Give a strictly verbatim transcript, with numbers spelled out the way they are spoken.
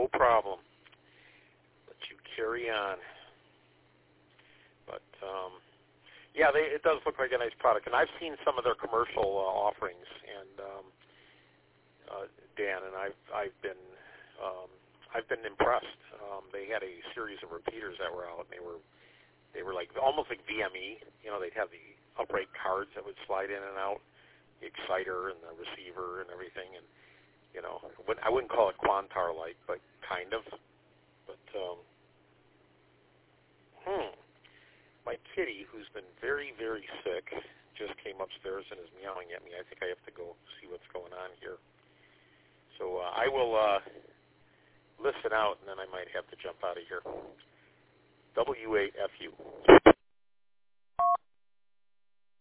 No problem. Let you carry on. But, um, yeah, they, it does look like a nice product. And I've seen some of their commercial uh, offerings, and um, uh, Dan, and I've, I've been um, I've been impressed. Um, they had a series of repeaters that were out, and they were they were like almost like V M E. You know, they'd have the upright cards that would slide in and out, the exciter and the receiver and everything. And you know, I wouldn't call it Quantar-like, but kind of. But um, hmm, my kitty, who's been very, very sick, just came upstairs and is meowing at me. I think I have to go see what's going on here. So uh, I will uh, listen out, and then I might have to jump out of here. W eight F U.